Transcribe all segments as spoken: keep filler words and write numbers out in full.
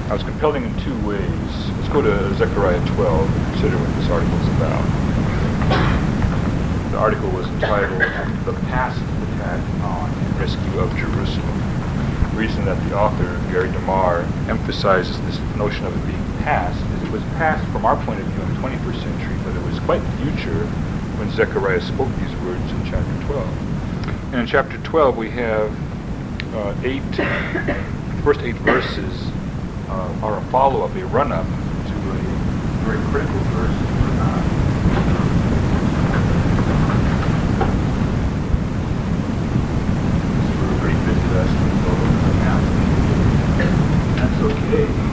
I was compelling in two ways. Let's go to Zechariah twelve and consider what this article is about. The article was entitled "The Past Attack on and Rescue of Jerusalem." The reason that the author, Gary DeMar, emphasizes this notion of it being past is it was past from our point of view in the twenty-first century, but it was quite future when Zechariah spoke these words in chapter twelve. And in chapter twelve we have uh, eight, the first eight verses uh, are a follow-up, a run-up to a very critical verse. Uh, we're pretty busy last week, so now. That's okay.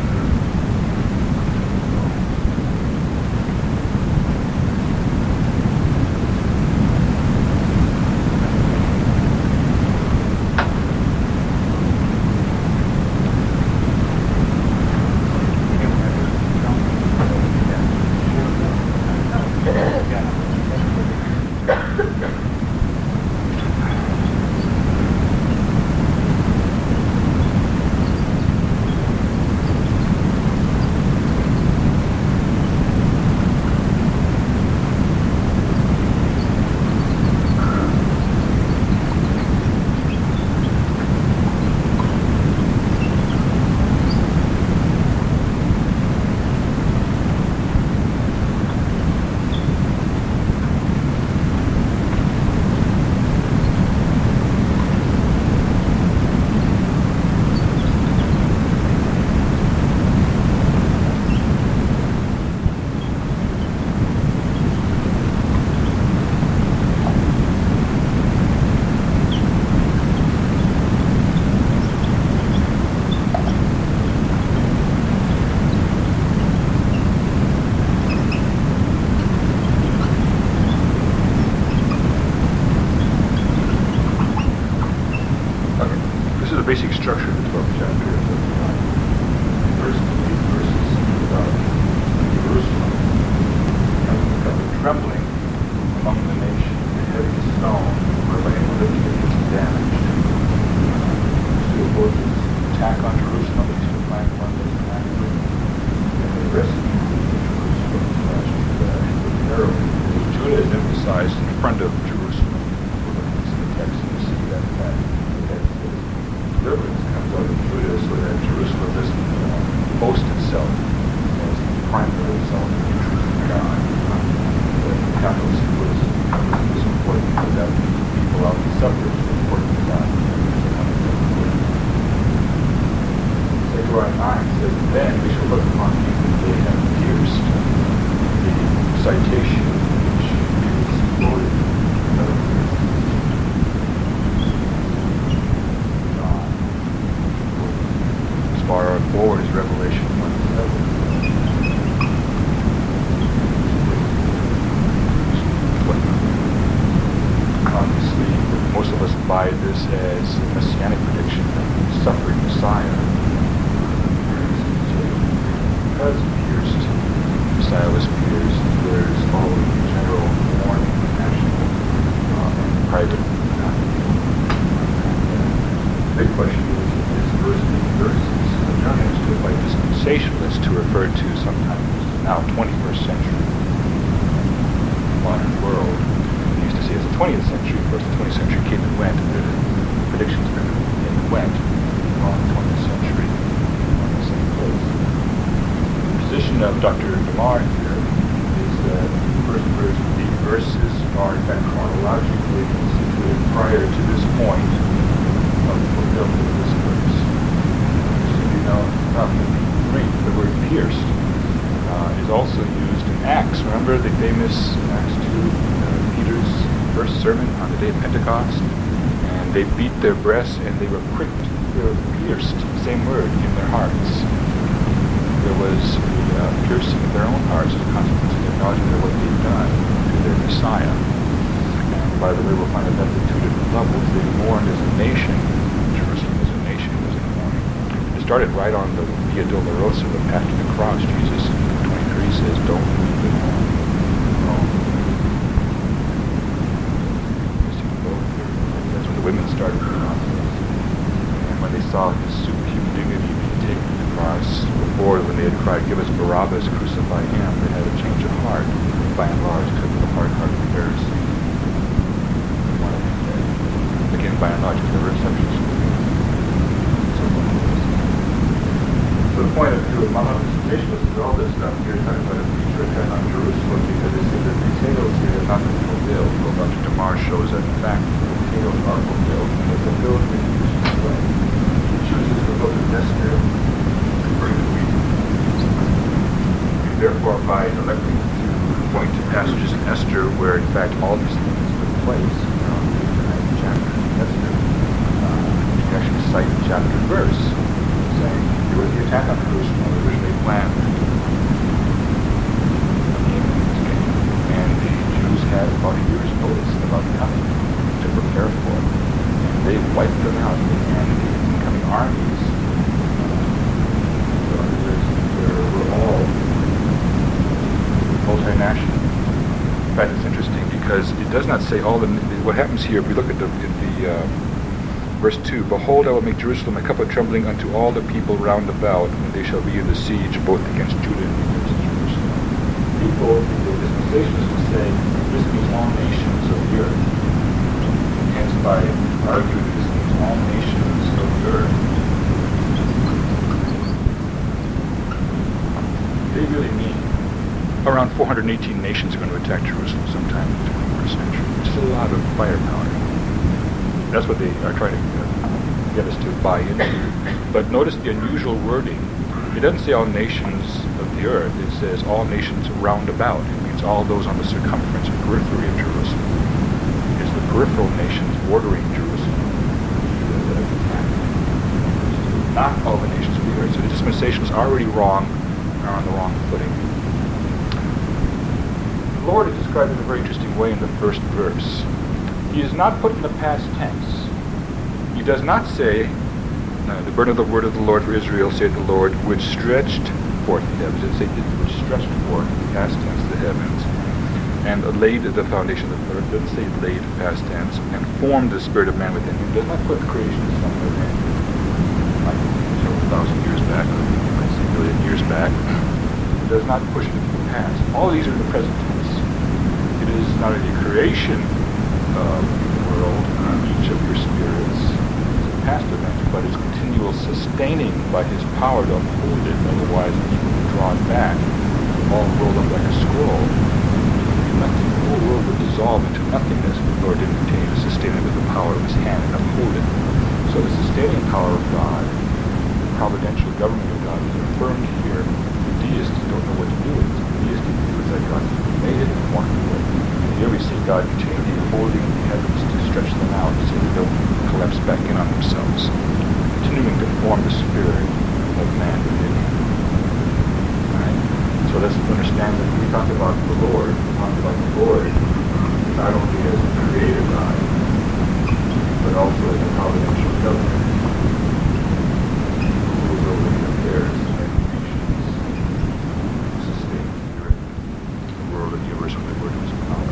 Basic structure of the twelfth chapter of the first eight verses about Jerusalem, about the trembling among the nation, the heavy stone whereby lifting it gets damaged. Still both this attack on Jerusalem, but still find one that's attack on and the rescue of Jerusalem slash the herald. Judah is emphasized in front of Jerusalem. We're looking at the text and you see that fact. Deliverance comes out of Judah so that Jerusalem doesn't uh, boast itself as the primary self of the truth of God. But the capital symbolism is important because that people out in suburbs are important to God. Zechariah nine says, "Then we shall look upon him that they have pierced." The citation which is quoted in other words. Far forward is Revelation one seven. Obviously, most of us buy this as a messianic prediction of the suffering Messiah. Because pierced, Messiah was pierced, there's all of the general mourning, national, uh, and private. The big question is, is verse eight verses John understood by dispensationalists to refer to sometimes now twenty-first century modern world. He used to say it's the twentieth century. Of course, the twentieth century came and went, and the predictions came and went on the twentieth century on the same place. The position of Doctor DeMar here is that the first verse, eight verses are in fact chronologically situated prior to this point of the fulfillment of this verse. Now, um, Greek, the word pierced, uh, is also used in Acts. Remember the famous Acts two, uh, Peter's first sermon on the day of Pentecost? And they beat their breasts and they were pricked, they were pierced, same word, in their hearts. There was a uh, piercing of their own hearts as a consequence of their knowledge of what they'd done to their Messiah. And by the way, we'll find that that's at two different levels. They mourned as a nation. Jerusalem as a nation was in mourning. Started right on the Via Dolorosa, the path to the cross. Jesus in twenty-three says, "Don't weep and mourn." That's when the women started the process. And when they saw his superhuman dignity being taken cross. Before, when they had cried, "Give us Barabbas, crucify him," they had a change of heart, by and large, because of the hard-hearted Pharisee. Again, by and large, there's never exceptions. So the point of view of dispensationalists is all this stuff. You're talking about a future attack on Jerusalem because they say that the details here have not been fulfilled. Well, Doctor DeMar shows that, in fact, the details are fulfilled, and they're fulfilled in a useful way. He chooses the book of Esther for good reason. Therefore, by electing to point to passages in Esther where, in fact, all these things took place, you know, in the chapter of Esther, uh, you can actually cite chapter and verse, saying there was the attack on Jerusalem originally planned. And the Jews had about a year's notice about coming to prepare for it. And they wiped them out, and the incoming armies, uh, were all multinational. In fact, it's interesting because it does not say all the. What happens here, if we look at the, at the uh, verse two, "Behold, I will make Jerusalem a cup of trembling unto all the people round about, when they shall be in the siege, both against Judah and against Jerusalem." People, the dispensationalists will say, this means all nations of the earth. And hence, by arguing this means all nations of the earth, they really mean around four hundred eighteen nations are going to attack Jerusalem sometime in the twenty-first century, which is a lot of firepower. That's what they are trying to uh, get us to buy into. But notice the unusual wording. It doesn't say all nations of the earth. It says all nations round about. It means all those on the circumference and periphery of Jerusalem. It's the peripheral nations bordering Jerusalem that have attacked. Not all the nations of the earth. So the dispensationalists are already wrong, are on the wrong footing. The Lord is described in a very interesting way in the first verse. He is not put in the past tense. He does not say, uh, the burden of the word of the Lord for Israel, saith the Lord, which stretched forth the heavens. It says, which stretched forth, past tense, the heavens, and laid the foundation of the earth. It doesn't say laid, past tense, and formed the spirit of man within him. It does not put creation somewhere in, like several thousand years back, or let's say a million years back. It does not push it into the past. All of these are in the present tense. It is not only the creation of the world, uh, each of your spirits, is a past event, but its continual sustaining by his power to uphold it, otherwise people would draw it back, all rolled up like a scroll. Nothing, the whole world would dissolve into nothingness, but the Lord didn't continue to sustain it with the power of his hand and uphold it. So the sustaining power of God, the providential government of God, is affirmed here. The deists don't know what to do with it. The deistic view is that God made it and walked away. Here we see God continually holding the heavens to stretch them out so they don't collapse back in on themselves, continuing to form the spirit of man within him. Right? So let's understand that when we talk about the Lord, we talk about the Lord not only as a creator God, but also as a providential governor who rules over the affairs of nations, sustains the earth, the world, and the universe with the word of his power.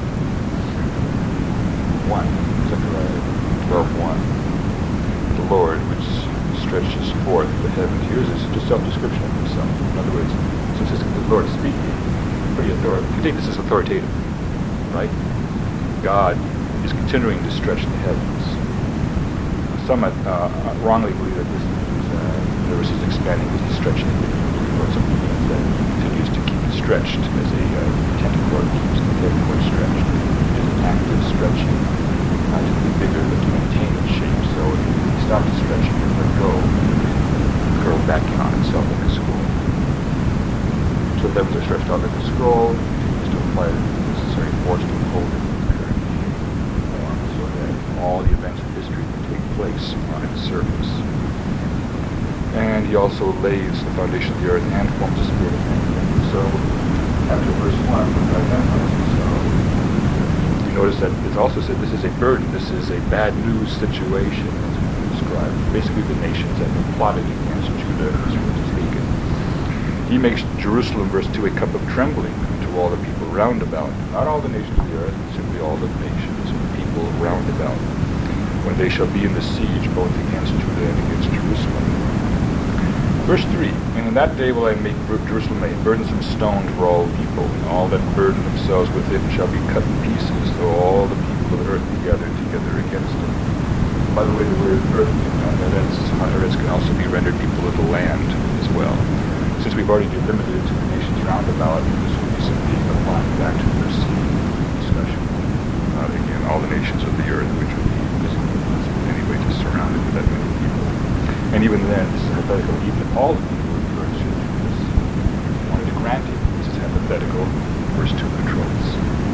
one, Zechariah twelve one. The Lord, which stretches forth the heavens. Here's a self-description of himself. In other words, since this is the Lord speaking, pretty authoritative. You think this is authoritative, right? God is continuing to stretch the heavens. Some uh, wrongly believe that this is, uh, the universe is expanding because he's stretching it. Or some people that continues to keep it stretched as a uh, tentacle keeps the tentacle stretched. It's an active stretching, not to be bigger, but to maintain its shape. So if you stop stretching and let go, it curl back in on itself like a scroll. So the heavens are stretched out like a scroll, it continues to apply the necessary force to hold it in the current form, so that all the events of history can take place on its surface. And he also lays the foundation of the earth and forms the spirit of man. So, after verse one, so you notice that it's also said this is a burden, this is a bad news situation, as we described. Basically, the nations that have plotted against Judah, Israel to speak it. He makes Jerusalem, verse two, a cup of trembling to all the people round about. Not all the nations of the earth, simply all the nations and the people round about. When they shall be in the siege, both against Judah and against Jerusalem. Verse three, and in that day will I make Jerusalem a burdensome stone for all people, and all that burden themselves with it shall be cut in pieces, though all the people of the earth be gathered together against it. By the way, the word earth uh, that's can also be rendered people of the land as well. Since we've already delimited it to the nations round about, this will be simply applying back to the verse discussion. Uh, again, all the nations of the earth, which would be in any way just surrounded with that many people. And even then, this is hypothetical, even if all the people of the earth should do this. If you wanted to grant it, this is hypothetical. Verse two controls.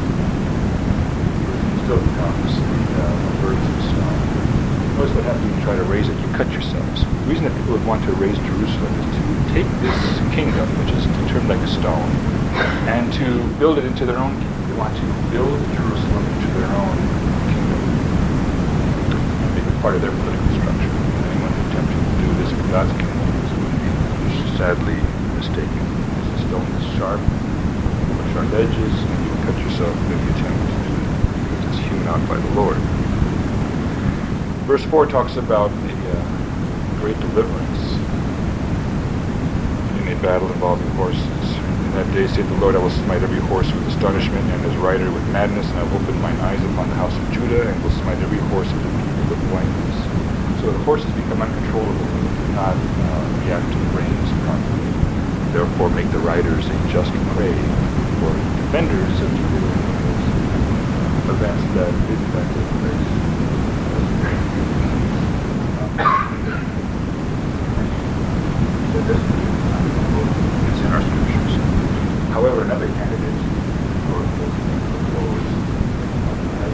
It still becomes the uh, burdensome stone. Notice what happens when you try to raise it, you cut yourselves. The reason that people would want to raise Jerusalem is to take this kingdom, which is turned like a stone, and to build it into their own kingdom. They want to build Jerusalem into their own kingdom, and make it part of their political structure. And anyone attempting to do this in God's kingdom would be sadly mistaken. This stone is sharp, with sharp edges, and you cut yourself in the attempt to do it, because it's hewn out by the Lord. Verse four talks about the uh, great deliverance in a battle involving horses. In that day, saith the Lord, I will smite every horse with astonishment and his rider with madness, and I will open mine eyes upon the house of Judah, and will smite every horse of the people with blindness. So the horses become uncontrollable and do not uh, react to the reins properly. Therefore, make the riders a just prey for defenders of Judah events that did in fact take place. It's in our scriptures. However, another candidate for proposed has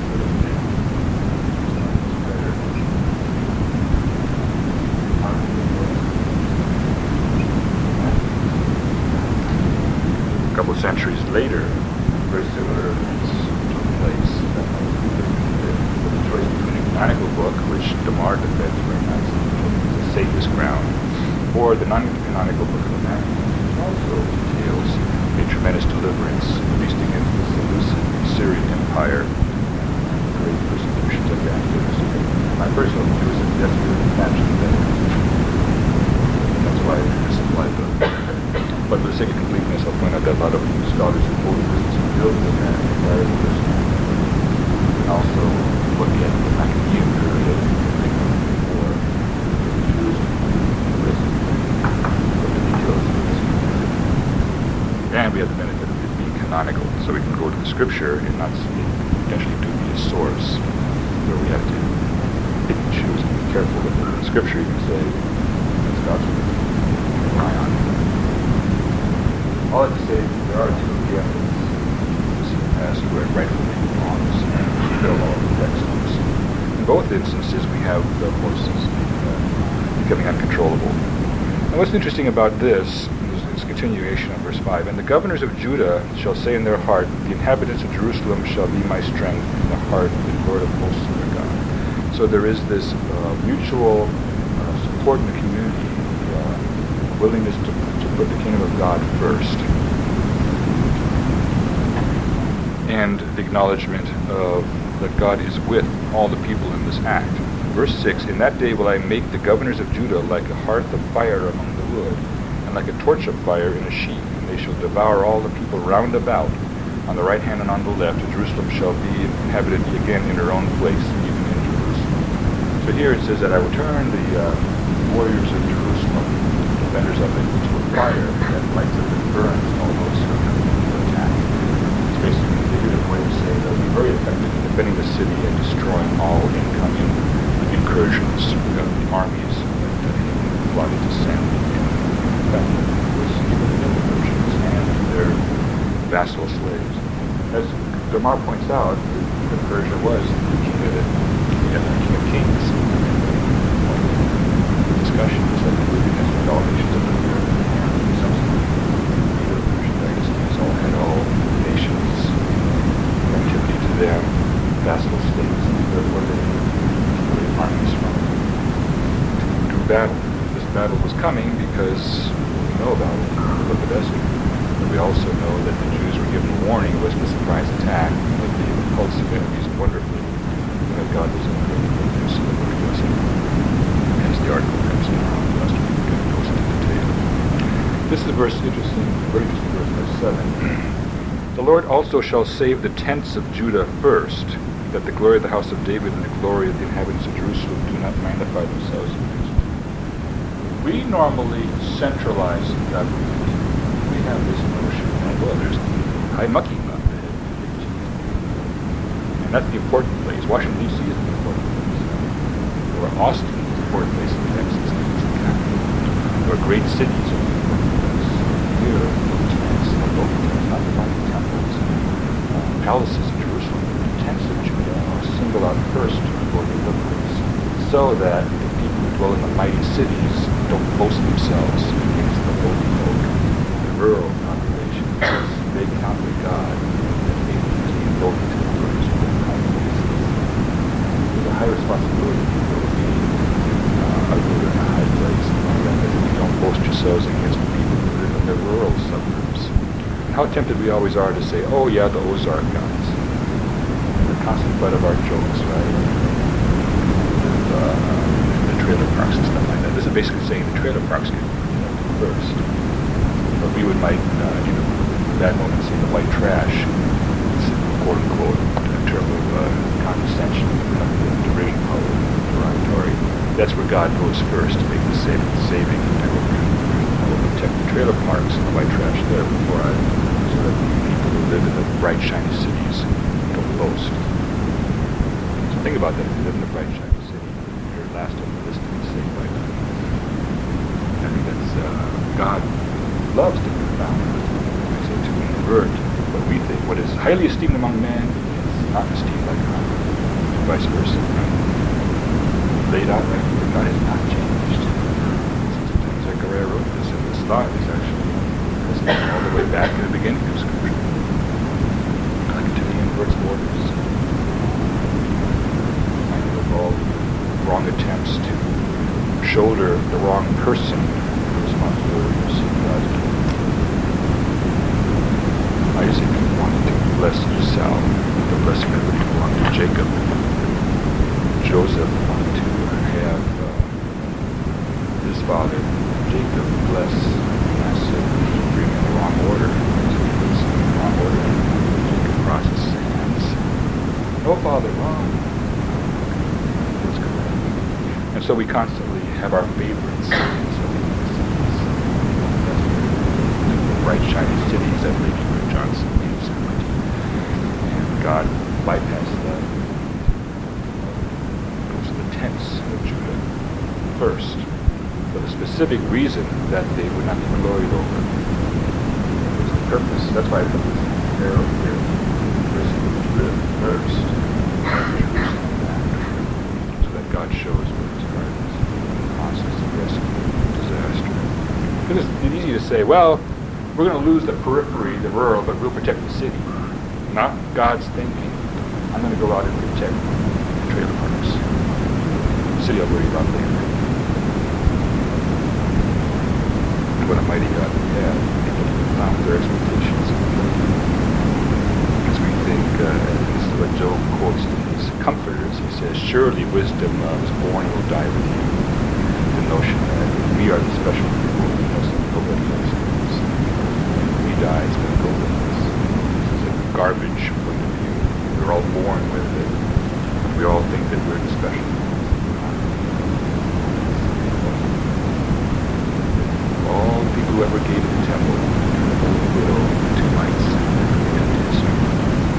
a couple of centuries later, very similar events took place. The choice between a canonical book, which DeMar defends very nicely, the safest ground, or the non-canonical book of the Maccabees, which also details a tremendous deliverance, at least against the Seleucid Syrian Empire, and the great persecutions of the activists. My personal view is that that's really captured that. That's why I misapplied them. But for the sake of completeness, I'll point out that a lot of scholars who hold this is building the Empire of the and also look at the Maccabean period or Jews and we have the benefit of it being canonical, so we can go to the scripture and not see potentially dubious source where we have to pick and choose and be careful with the scripture. You can say that's God's word, rely on it. All I have to say is there are two evidence in the past where it rightfully belongs and fill all the text on this. In both instances, we have the horses uh, becoming uncontrollable. And what's interesting about this is a continuation of verse five. And the governors of Judah shall say in their heart, the inhabitants of Jerusalem shall be my strength, and the heart of the Lord of hosts their God. So there is this uh, mutual uh, support in the community, uh, willingness to, to put the kingdom of God first, and the acknowledgement of that God is with all the people in this act. Verse six, in that day will I make the governors of Judah like a hearth of fire among the wood, and like a torch of fire in a sheaf, and they shall devour all the people round about, on the right hand and on the left. And Jerusalem shall be inhabited again in her own place, even in Jerusalem. So here it says that I will turn the uh, warriors of Jerusalem, defenders of it, into a fire that lights up and burns all those who come to attack. It's basically a figurative way of saying they'll be very effective in defending the city and destroying all incoming incursions of the armies that uh, plotted to send in. In fact, it was even the Persians and their vassal slaves. As DeMar points out, that Persia was the king of, the, the king of kings. One of the discussions that included as all nations of the earth and subsequent leader of the Persian dynasties all had all nations activity to them, vassal states, and therefore they were armies from to do battle. This battle was coming because we know about it in the book of Esther. But we also know that the Jews were given warning it wasn't a surprise attack, but they repulsed the enemies wonderfully, and that God was in the midst of the blessing. As the article comes in, Pastor Peter goes into detail. This is a verse interesting, very interesting verse, verse seven. The Lord also shall save the tents of Judah first, that the glory of the house of David and the glory of the inhabitants of Jerusalem do not magnify themselves against it. We normally centralize government. We have this notion that, well, there's the high mucky up there. And that's the important place. Washington, D C is the important place. Or Austin is the important place in Texas. Or great cities are the important place. Here, the tents, the local tents, not the mighty temples, uh, palaces of Jerusalem, the tents of Judah are singled out first for deliverance, so that the people who dwell in the mighty cities don't boast themselves against the lowly folk, the rural population. They count with God that they need to be invoked to the first for the high places. There's a high responsibility for being uh, a ruler in a high place, and that you don't boast yourselves against the people who live in the rural suburbs. And how tempted we always are to say, oh yeah, the Ozark guys. And the constant butt of our jokes, right? And, uh, the trailer parks and stuff like that. This is basically saying the trailer parks get first. But we would might, uh, you know, in that moment say the white trash, quote unquote, in terms of uh, condescension, derision, derogatory. That's where God goes first to make the saving. saving. I will, I will protect the trailer parks and the white trash there before I, so that people who live in the bright, shiny cities don't boast. So think about that. If you live in a bright, shiny city, you're last on the list to be saved by God. I think that's, uh, God loves to confound. I say to invert what we think, what is highly esteemed among men is not esteemed by God. Vice versa. Right? Laid out right here, God has not changed. Sometimes Zechariah wrote this, and this thought is actually listening all the way back to the beginning of Scripture. Like to the inverts borders. I know of all wrong attempts to shoulder the wrong person the responsibility to see God's kingdom. Isaac wanted to bless Esau. The blessing that would belong to Jacob. Joseph wanted to have uh, his father, Jacob, bless Manasseh, bring in the wrong order. So he puts in the wrong order. Jacob crosses his hands. No, father, wrong. That's correct. And so we constantly have our favorites. And so we the bright, shiny cities that Lady Bird Johnson leaves. And God bypassed that. Tents of Judah first, for the specific reason that they would not be gloried over. It was the purpose. That's why I put this arrow here. First of Judah first, so that God shows where his heart is in the process of rescue and disaster. Because it's easy to say, well, we're going to lose the periphery, the rural, but we'll protect the city. Not God's thinking. I'm going to go out and protect the trailer parks. City I'll worry about later. What a mighty God we have. People confound their expectations. Because we think, uh, this is what Job quotes in his Comforters. He says, surely wisdom uh, was born and will die with you. The notion that we are the special people who must go with us. When we die, it's going to go with us. This is a garbage point of view. We're all born with it. We all think that we're the special people. All the people who ever gave to the temple, the holy widow, the two mites, and his servant.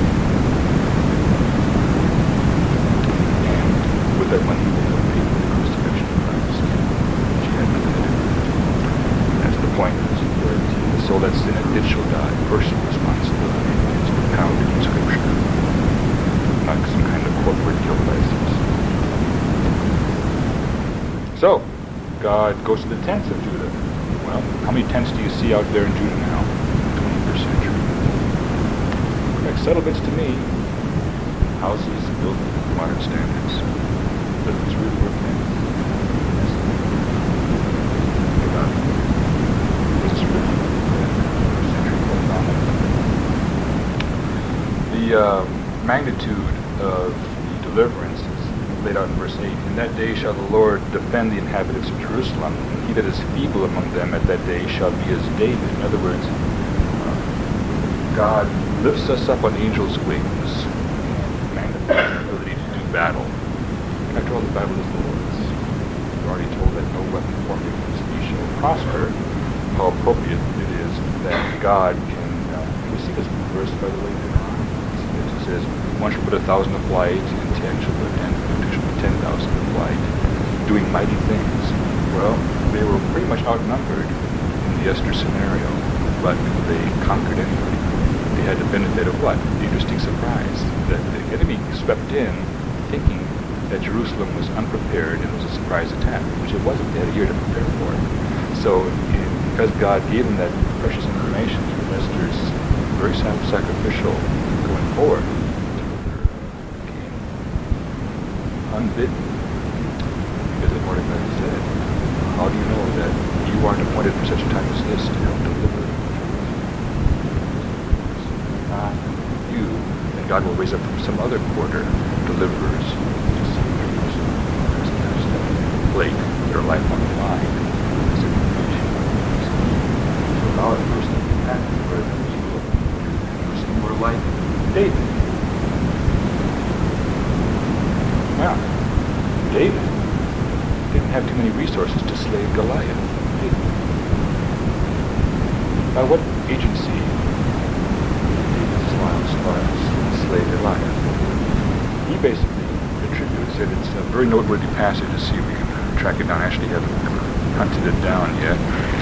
And with that money, they would pay for the crucifixion of Christ. She had nothing to do with it. That's the point. The soul that sinneth, it shall die. Personal responsibility is propounded in Scripture. Not some kind of corporate guilt license. So, God goes to the tents of Judah. Well, how many tents do you see out there in Judah now? twenty-first century. Look like settlements to me. Houses built with modern standards. But it's really worth tents. This is really the uh, magnitude of the deliverance is laid out in verse eight. In that day shall the Lord defend the inhabitants of Jerusalem, and he that is feeble among them at that day shall be as David. In other words, uh, God lifts us up on angels' wings and magnifies our ability to do battle. After all, the Bible is the Lord's. We're already told that no weapon formed against thee shall prosper. How appropriate it is that God can, uh, we see this verse, by the way, it says, one shall put a thousand to flight, and ten shall put ten, two shall put ten thousand to flight, doing mighty things. Well, they were pretty much outnumbered in the Esther scenario, but they conquered anyway. They had the benefit of what? The interesting surprise that the enemy swept in thinking that Jerusalem was unprepared and it was a surprise attack, which it wasn't. They had a year to prepare for it. So, because God gave them that precious information through Esther's very sacrificial going forward, came unbidden. Because as Mordecai said, how do you know that you aren't appointed for such a time as this to help deliver? Not you, and God will raise up from some other quarter deliverers to see plate their life on the line. So now at first thing that happened were people who were like David. Now, David didn't have too many resources to slay Goliath. By what agency did David slay Goliath? He basically attributes it. It's a very noteworthy passage to see if we can track it down. I actually haven't hunted it down yet.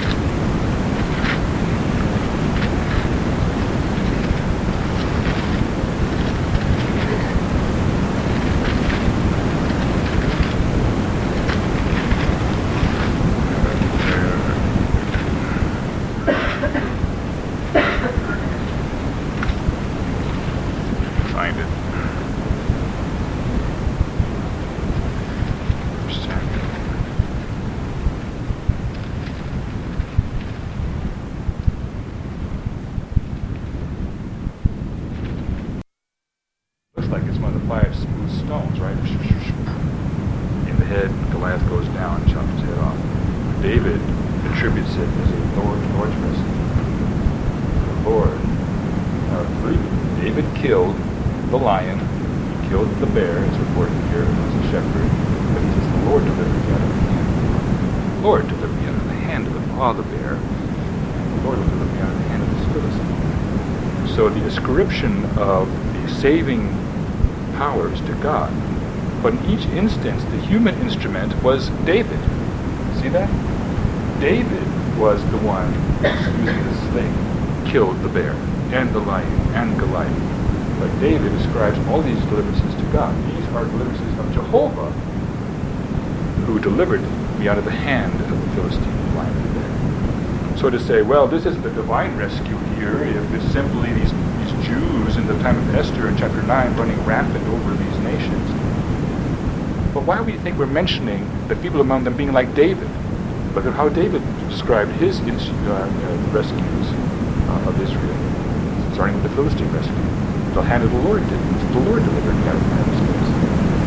Of the saving powers to God. But in each instance, the human instrument was David. See that? David was the one using the sling, killed the bear, and the lion, and Goliath. But David ascribes all these deliverances to God. These are deliverances of Jehovah, who delivered me out of the hand of the Philistine lion and bear. So to say, well, this isn't a divine rescue here, if it's simply these Jews in the time of Esther in chapter nine running rampant over these nations. But why do you think we're mentioning the people among them being like David? Look at how David described his uh, uh, rescues uh, of Israel, starting with the Philistine rescue. The hand of the Lord did. The Lord delivered me out of the hand of the Philistines.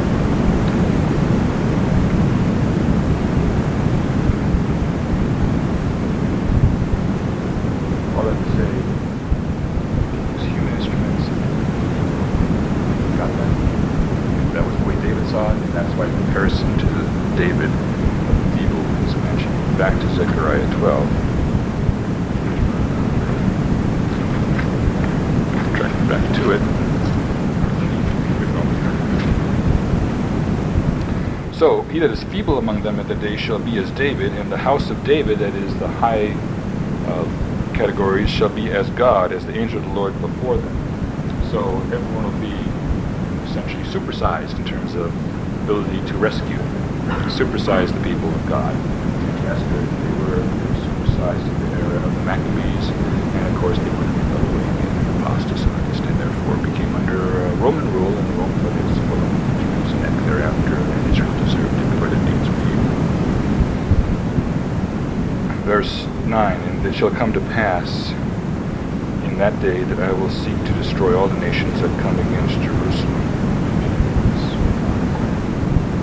All that to say, and that's why in comparison to David, the evil is mentioned. Back to Zechariah twelve. Tracking back to it. So, he that is feeble among them at the day shall be as David, and the house of David, that is the high uh, categories, shall be as God, as the angel of the Lord before them. So, everyone will be essentially supersized in terms of ability to rescue, to supersize the people of God. In Esther, they were, they were supersized in the era of the Maccabees, and of course they were apostatized and therefore became under uh, Roman rule, and the Roman was full of Jews' neck thereafter, and Israel deserved it for their deeds were evil. Verse nine, and it shall come to pass in that day that I will seek to destroy all the nations that come against Jerusalem.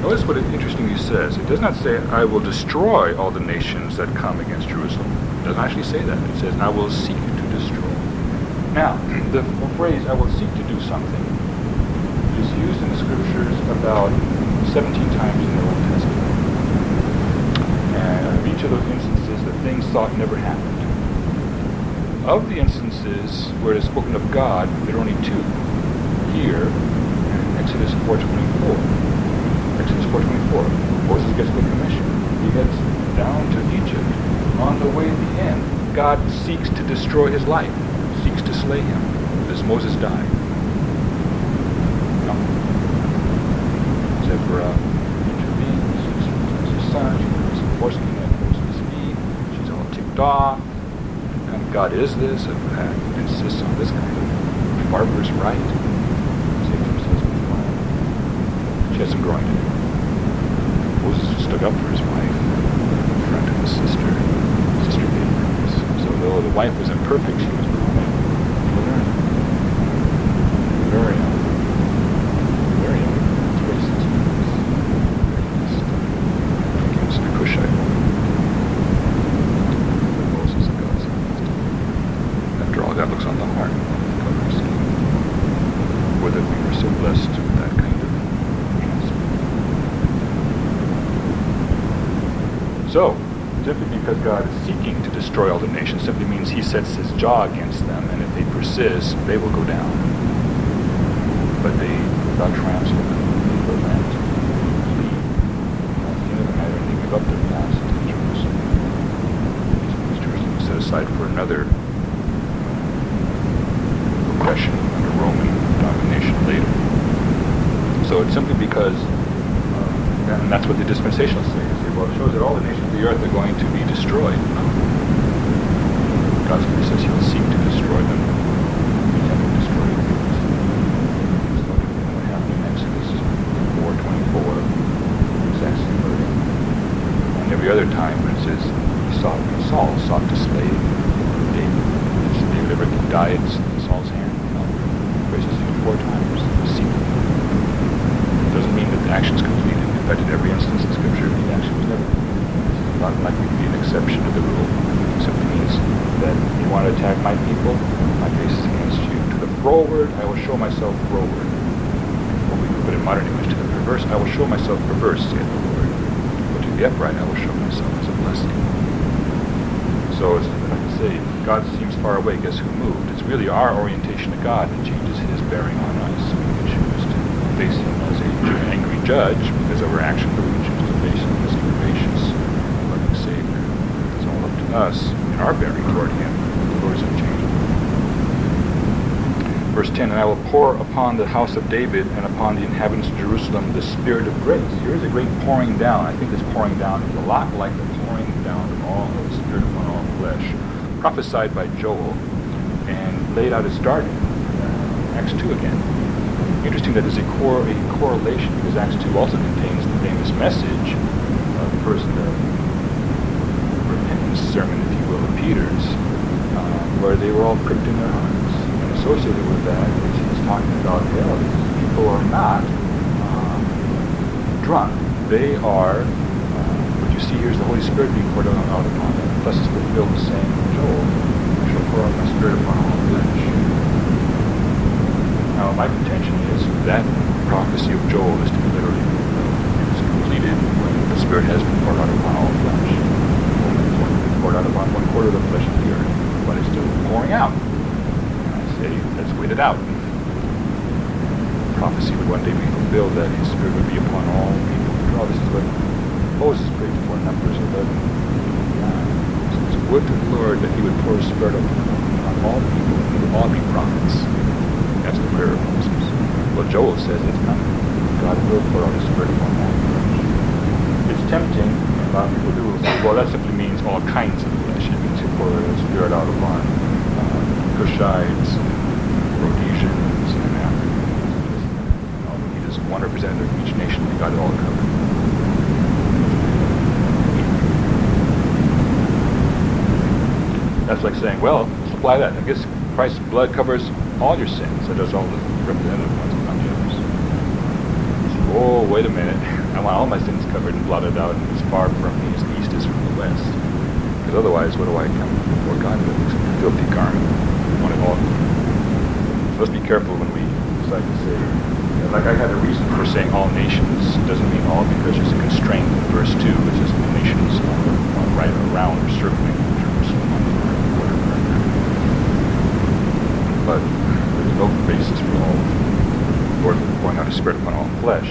Notice what it interestingly says. It does not say, I will destroy all the nations that come against Jerusalem. It doesn't actually say that. It says, I will seek to destroy. Now, the phrase, I will seek to do something, is used in the scriptures about seventeen times in the Old Testament. And of each of those instances, the thing sought never happened. Of the instances where it is spoken of God, there are only two. Here, in Exodus four twenty-four. Exodus four twenty-four. Moses gets the commission. He gets down to Egypt. On the way to the end, God seeks to destroy his life, seeks to slay him. Does Moses die? No. Zipporah intervenes. She protects her son. She puts some foreskin that goes to his feet. She's all ticked off. What kind of God is this? That insists on this kind of barbarous right. She has some growing to do. Moses stood up for his wife in front of his sister. His sister paid the price. So though the wife was imperfect, she was growing. Learning. Very young. Very young. twenty-six months. Against the Cushite woman. Moses and God's against. After all, God looks on the heart. Whether we were so blessed with that kind of So, simply because God is seeking to destroy all the nations simply means he sets his jaw against them, and if they persist, they will go down. But they, God triumphs over them. They go back to flee. At the end of the matter, they give up their past to Jerusalem. Jerusalem is set aside for another oppression under Roman domination later. So it's simply because, uh, and that's what the dispensationalists say. Well, it shows that all the nations of the earth are going to be destroyed. No. God simply says he will seek to destroy them. He cannot destroy them. So what happened in Exodus four twenty-four, exact similar. And every other time when it says he sought, Saul sought to slay David. Did David ever die in Saul's hand? No. Grace is used four times. Seek. It doesn't mean that the action's completed. In fact, in every instance in Scripture, the action was never completed. It's not likely to be an exception to the rule. It simply means that you want to attack my people, my face is against you. To the froward, I will show myself froward. Or we could put in modern English, to the perverse, I will show myself perverse, saith the Lord. But to the upright, I will show myself as a blessing. So, as I say, God seems far away. Guess who moved? It's really our orientation to God that changes his bearing on us. We can choose to face him as a angry judge because of our action, but we can choose to face him as a gracious, loving Savior. It's all up to us in our bearing toward him. The Lord is unchangeable. Verse ten, and I will pour upon the house of David and upon the inhabitants of Jerusalem the spirit of grace. Here's a great pouring down. I think this pouring down is a lot like the pouring down of all of the Spirit upon all flesh, prophesied by Joel and laid out as starting. Uh, Acts two again. Interesting that there's a, cor- a correlation because Acts two also contains the famous message of the first uh, repentance sermon, if you will, of Peter's, uh, where they were all pricked in their hearts. And associated with that is he's talking about, well, these people are not uh, drunk. They are, uh, what you see here is the Holy Spirit being poured out upon them. Thus is fulfilled the saying of Joel, I shall pour out my Spirit upon all flesh. Now, my contention is that prophecy of Joel is to be literally fulfilled. It is completed when the Spirit has been poured out upon all flesh. It's only been poured out upon one quarter of the flesh of the earth, but it's still pouring out. And I say, let's wait it out. The prophecy would one day be fulfilled that his Spirit would be upon all people. After all, this is what Moses prayed for in Numbers eleven. So it's would to the Lord that he would pour his Spirit upon all people, and they would all be prophets. That's the prayer of Moses. Well, Joel says it's coming. God will pour out his Spirit upon all flesh. It's tempting, and a lot of people do say, well, that simply means all kinds of flesh. It means he pour his Spirit out upon uh, Cushites, Rhodesians, and Africans. You know, he is one representative of each nation, and got it all covered. That's like saying, well, let's apply that. I guess Christ's blood covers all your sins. It does all the representative ones, not the others. You say, oh, wait a minute. I want all my sins covered and blotted out, and as far from me as the east is from the west. Because otherwise, what do I come before God with? Except a filthy garment. I want it all. So let's be careful when we decide to say, like I had a reason for saying all nations. It doesn't mean all, because there's a constraint in verse two. It says the nations are right around or circling Jerusalem on the border. But there's no basis for all. Lord will pour out His Spirit upon all flesh.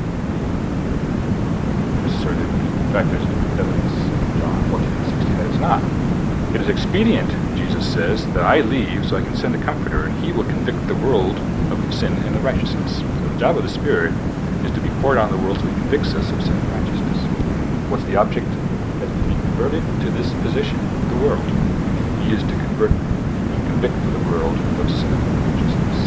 In fact, there's evidence in John fourteen and sixteen that it's not. It is expedient, Jesus says, that I leave so I can send a Comforter, and He will convict the world of sin and of righteousness. So the job of the Spirit is to be poured on the world so He convicts us of sin and righteousness. What's the object? That we be converted to this position, the world. He is to convert and convict the world of sin and righteousness.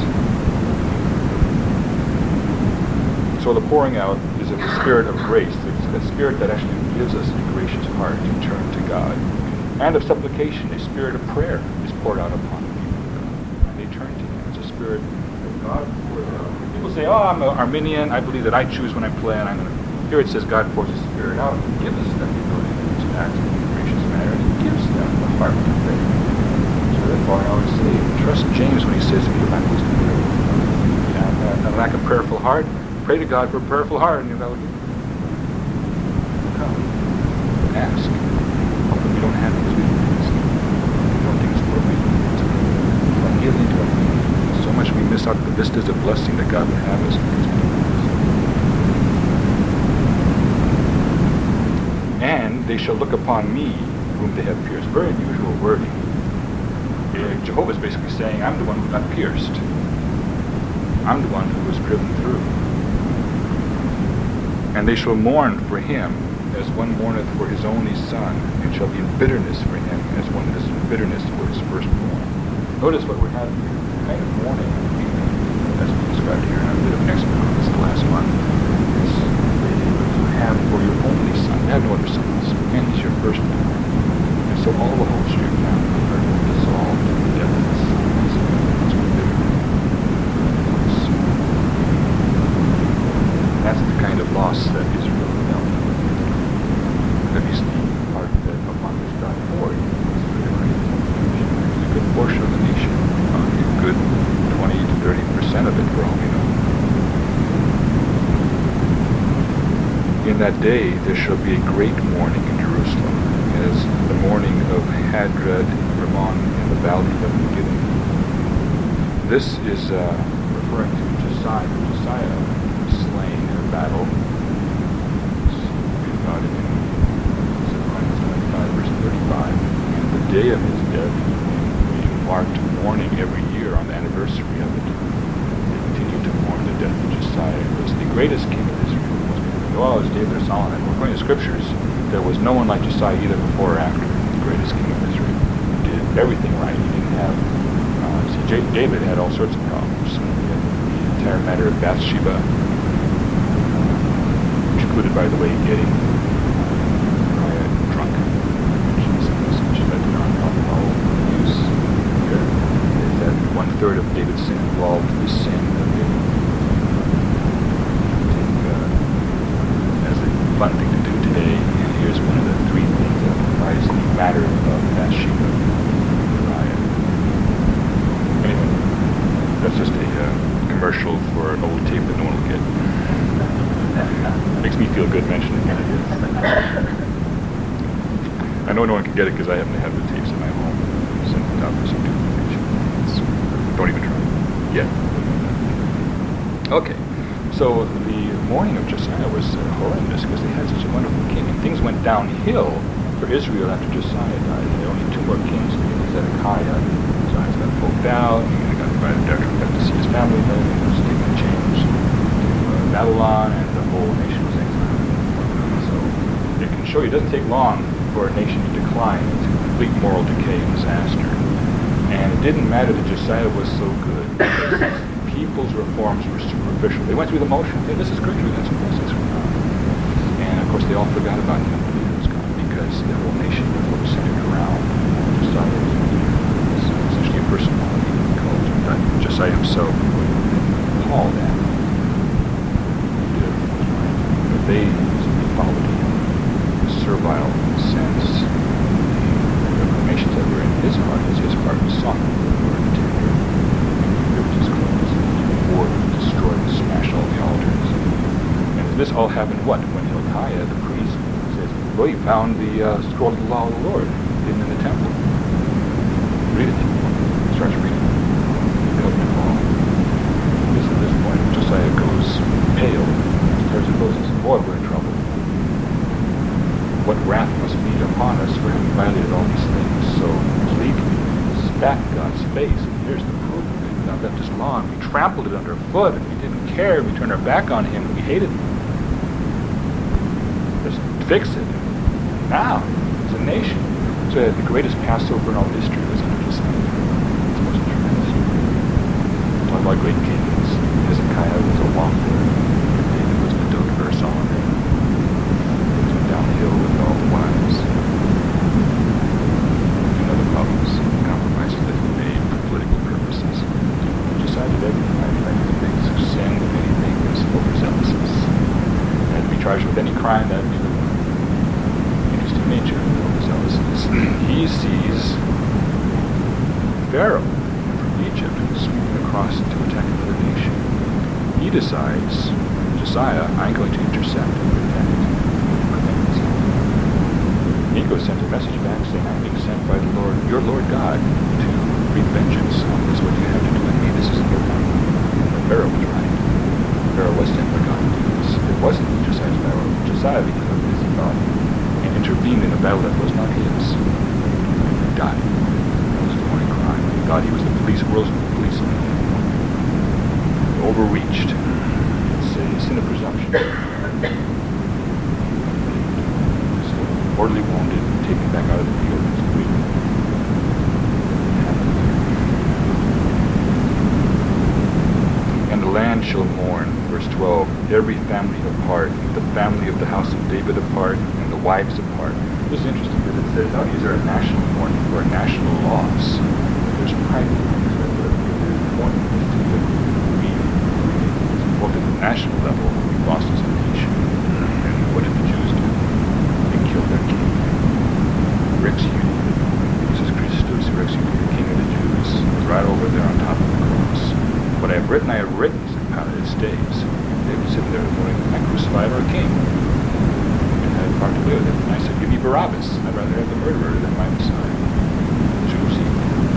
So the pouring out is of the Spirit of grace. It's a Spirit that actually gives us a gracious heart to turn to God. And of supplication, a spirit of prayer is poured out upon the people of God. And they turn to Him. It's a spirit of God poured out. People say, oh, I'm an Arminian. I believe that I choose when I play, and I'm going to... Here it says God pours His Spirit out and gives us that ability to act in a gracious manner, and He gives them the heart to pray. So therefore, I always say, trust James when he says, if you lack wisdom, pray. You have a lack of prayerful heart, pray to God for a prayerful heart, and God will give you. Come. Ask. Often we don't have because we don't ask. We don't think it's appropriate. We don't give into it. So much we miss out the vistas of blessing that God would have us because we don't ask. And they shall look upon me, whom they have pierced. Very unusual wording. Uh, Jehovah is basically saying, I'm the one who got pierced. I'm the one who was driven through. And they shall mourn for him as one mourneth for his only son, and shall be in bitterness for him as one is in bitterness for his firstborn. Notice what we're having here, kind of mourning, as we described here, and I'm a bit of an expert on this the last month, is you have for your only son, you have no other sons, and he's your firstborn. And so all the hopes of your family are dissolved in the death of his son. That's the kind of loss that Israel felt. At least the part that upon which God poured was very a good portion of the nation, probably a good twenty to thirty percent of it for all we know. In that day there shall be a great mourning in Jerusalem, as the mourning of Hadred Rimmon in the valley of Megiddo. This is uh, referring to Josiah. Josiah was slain in a battle. We've got it in Chronicles twenty-five, verse thirty-five. And the day of his death, we marked mourning every year on the anniversary of it. They continued to mourn the death of Josiah. It was the greatest king of Israel. Well, as David or Solomon. We're going to scriptures. There was no one like Josiah either before or after, the greatest king of Israel. He did everything right. He didn't have... Uh, see, J- David had all sorts of problems. He had the entire matter of Bathsheba, uh, which included, by the way, getting Uriah drunk, which is which led to non-alcohol use. Here is that one-third of David's sin involved the sin of David. Fun thing to do today, and here's one of the three things that comprise the matter of Bathsheba Uriah. Anyway, that's just a uh, commercial for an old tape that no one will get. Makes me feel good mentioning it. I know no one can get it because I happen to have the tapes in my home. Send it out for some information. Don't even try. Yeah. Okay. So the mourning of Josiah was uh, horrendous because they had such a wonderful king, and things went downhill for Israel after Josiah died. There were only two more kings, Zedekiah. Josiah's got poked out, and he got invited back to see his family, then he was taken in chains to uh, Babylon, and the whole nation was exiled. So it can show you it doesn't take long for a nation to decline into complete moral decay and disaster. And it didn't matter that Josiah was so good. People's reforms were superficial. They went through the motions. Hey, this is great. We've got some blessings from God. And of course, they all forgot about him when he was gone because the whole nation was centered around Josiah. It was essentially a personality called uh, Josiah himself. Paul then. They soften the Lord to him. And he ripped his clothes. He poured and destroyed and smashed all the altars. And this all happened what? When Hilkiah, the priest, says, well, he found the uh, scroll of the law of the Lord hidden in the temple. Read it. He starts reading. Building it all. This at this point, Josiah goes pale. Starts to close and says, boy, we're in trouble. What wrath must be upon us for having violated all these things so completely, spat in God's face, and here's the proof of it. God left us law, and we trampled it underfoot, and we didn't care, we turned our back on him, and we hated him. Just fix it. Now, as a nation. So the greatest Passover in all history was under Josiah. It's most tremendous. Talk about great kings. Hezekiah was a waffler. David was the dote of Solomon. Downhill with all the wives. And other problems, compromises that he made for political purposes. Josiah did everything. I think the biggest sin of anything was overzealous. Had to be charged with any crime that would be the interesting nature of overzealousness. He sees Pharaoh from Egypt sweeping across to attack another nation. He decides, Josiah, I'm going to intercept and protect. Ego sent a message back saying, I'm being sent by the Lord, your Lord God, to wreak vengeance on this. What you have to do with me, this isn't your time. And Pharaoh was right. Pharaoh was sent by God to do this. It wasn't Josiah's battle. Josiah became a busybody and intervened in a battle that was not his. He died. That was the only crime. He thought he was the police, world's policeman. Overreached. It's a sin of presumption. Mortally wounded and taken back out of the field as a weak. And the land shall mourn, verse twelve, every family apart, the family of the house of David apart, and the wives apart. This is interesting because it says, now these are a national mourning for a national loss. There's private things that live here. There's mourning is to the grieving. Both at the national level, we lost as a nation. And what did the Jews do? Their king, who executed Jesus Christus, who executed the King of the Jews, was right over there on top of the cross. What I have written, I have written, said Pilate, it stays. They were sitting there going, I crucified our king. And I talked to them, and I said, give me Barabbas. I'd rather have the murderer than my Messiah. The Jews see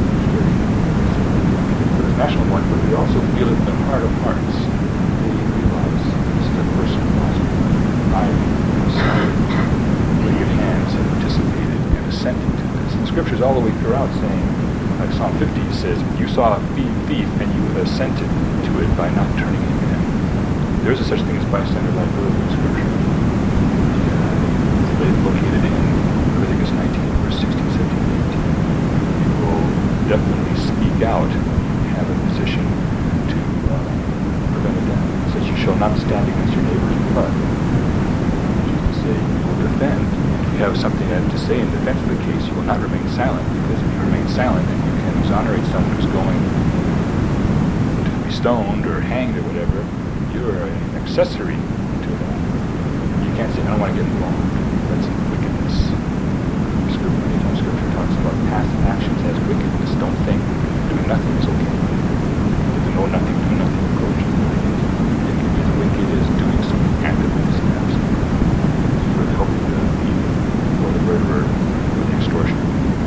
it. It's national one, but we also feel it in the heart of hearts. They realize this is a personal loss. I am Messiah. Hands have participated and assented to this. And the scriptures all the way throughout saying, like Psalm fifty says, you saw a thief and you assented to it by not turning him in. There is a such thing as bystander liability in scripture. Yeah, it's located in Leviticus nineteen, verse sixteen, seventeen, eighteen. You will definitely speak out and have a position to uh, prevent a death. It says you shall not stand against your neighbor's blood. Which is to say, you will defend. You have something to say in defense of the case, you will not remain silent, because if you remain silent, then you can exonerate someone who's going to be stoned or hanged or whatever. You're an accessory to that. You can't say, I don't want to get involved. That's wickedness. Scripture, anytime Scripture talks about passive actions as wickedness, don't think doing nothing is okay. If you know nothing, do nothing, approach it. If it is wicked, is doing something actively is absent. For the help of the or the murderer or the extortioner.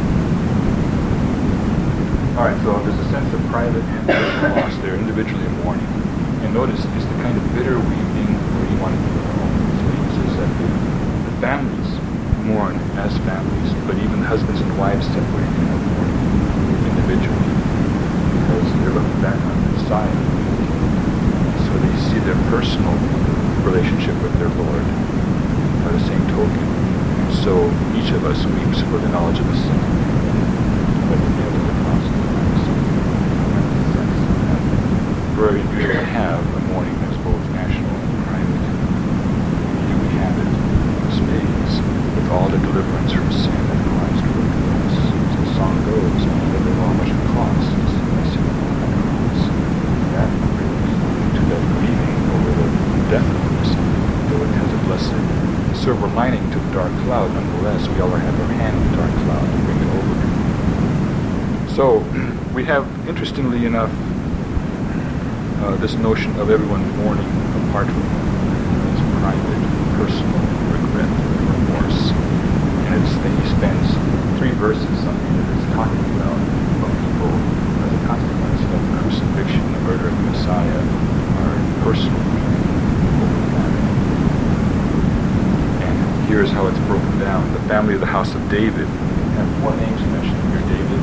Alright, so there's a sense of private and personal loss there, individually mourning. And notice, it's the kind of bitter weeping where you want to go home. So he says that the, the families mourn as families, but even the husbands and wives separate and have mourning individually because they're looking back on the Messiah. So they see their personal relationship with their Lord by the same token. So each of us weeps for the knowledge of the sin. But the nail to the cross of Christ. For you really have a mourning that's both national and private. Here we have it in spades, with all the deliverance from sin that Christ brought to us. As the song goes, that the law much cost, I sin upon the cross. That brings to that grieving over the death of the Messiah, though it has a blessed silver lining to the dark cloud. Nonetheless, we all have our hand in the dark cloud to bring it over. So we have, interestingly enough, uh, this notion of everyone mourning apart from his private, personal regret and remorse. And it's that he spends three verses on here that's talking about how people, as a consequence of the crucifixion, the murder of the Messiah, are personal over family. And here's how it's broken down. The family of the house of David. We have four names mentioned here. David,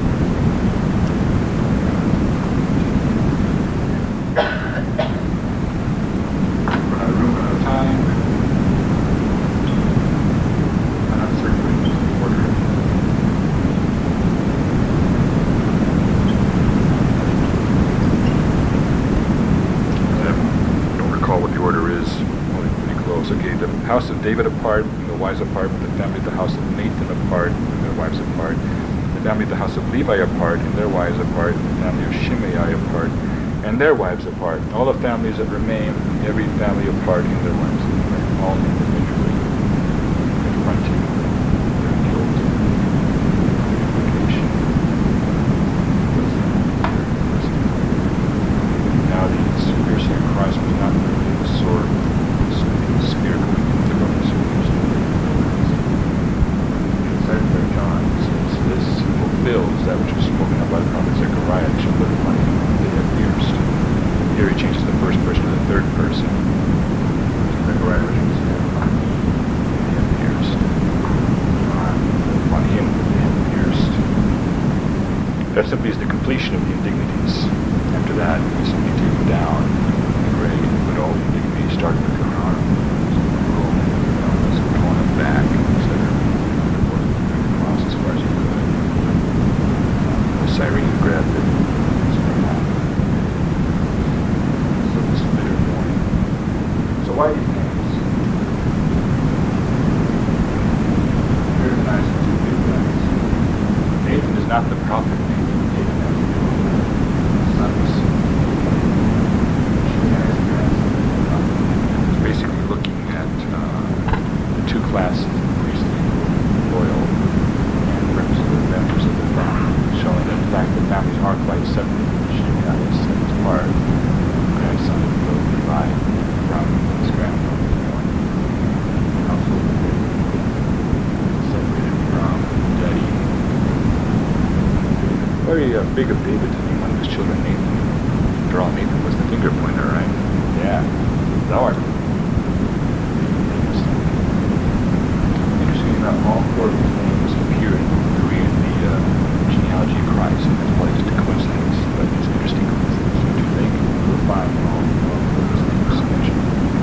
house of David apart, and the wives apart, the family of the house of Nathan apart, and their wives apart, the family of the house of Levi apart, and their wives apart, the family of Shimei apart, and their wives apart. All the families that remain, every family apart, and their wives apart, all individually confronting their guilt, implication. Now the piercing of Christ was not merely the sword, the spear going into the Second John says this fulfills that which was spoken of by the prophet Zechariah, they shall look upon him whom they have pierced. Here he changes the first person to the third person. Zechariah originally said, upon him they have pierced. Upon him they have pierced. That simply is the completion of the indignities. After that, we simply take them down in the grave, but all the indignities started with the crown, torn them back, et cetera. As far as you could. The Cyrene grabbed it. So this bitter morning. So why these names? Here's a nice two big guys. Nathan is not the prophet Nathan. Nathan has to do with sons. It's basically looking at uh, the two classes, the priestly royal representative members of the family, showing that in fact the families are quite separate. Shimei is set apart, grandson of Levi, from his grandfather, household of David, separated from daddy. Very uh, big of David to name one of his children Nathan. After all, Nathan was the finger pointer, right? Yeah, thou art. Interesting enough, all four of these names appear in Korean, the uh, genealogy of Christ, and that's probably just a coincidence, but it's an interesting coincidence, don't you think? You'll find all four of those names mentioned.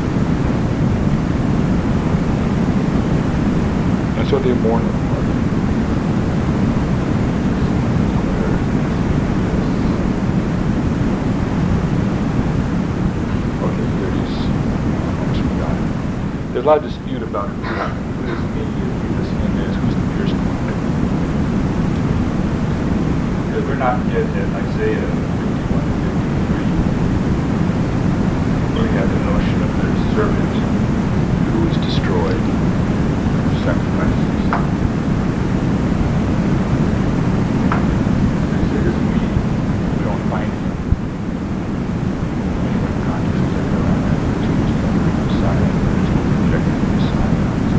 And so they mourn apart. Okay, there it is. Almost forgot it. There's a lot of dispute about who this immediate, who this hymn is, who's the pierced one. Because we're not yet at Isaiah fifty-one to fifty-three. Where we have the notion of the servant who is destroyed, who sacrifices himself. It isn't me. We don't find him. Anywhere in context of Zechariah, the Messiah, rejected the Messiah.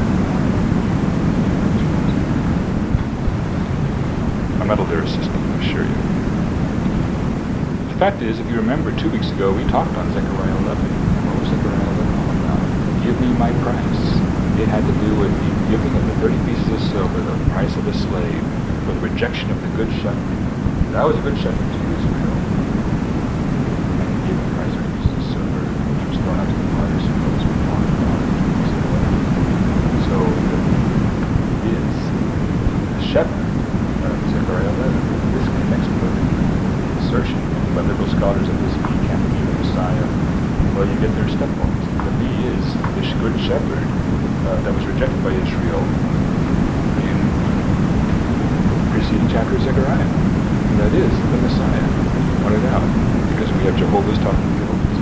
I'm not a lyricist, I assure you. The fact is, if you remember, two weeks ago we talked on Zechariah eleven. What was Zechariah eleven all about? Give me my price. It had to do with the giving of the thirty pieces of silver, the price of a slave, for the rejection of the good shepherd. That was a good shepherd to Israel. And he gave the price of thirty pieces of silver, which was thrown out to the waters and those were fallen down. So, is the shepherd of Zechariah eleven. This connects with the assertion by liberal scholars that this bee can't be the Messiah. Well, you get their step points. The bee is this good shepherd uh, that was rejected by Israel in the preceding chapter of Zechariah. And that is the Messiah. Point it out. Because we have Jehovah's talking to Jehovah's.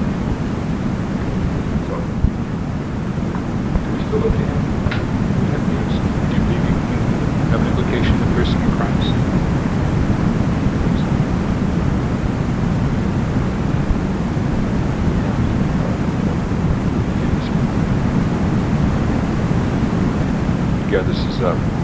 So, do we still look at him? We have up.